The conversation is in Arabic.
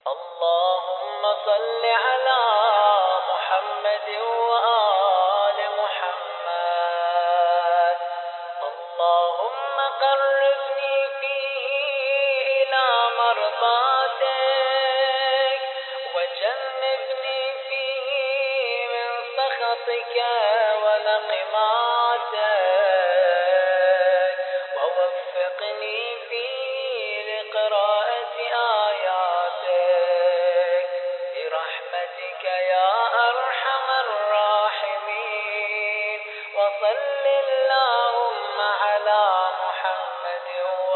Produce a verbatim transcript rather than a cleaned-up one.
اللهم صل على محمد وآل محمد. اللهم قربني فيه إلى مرضاتك وجنبني فيه من سخطك ونقماتك ووفقني فيه لقراءة آياتك برحمتك يا أرحم الراحمين. وصل اللهم على محمد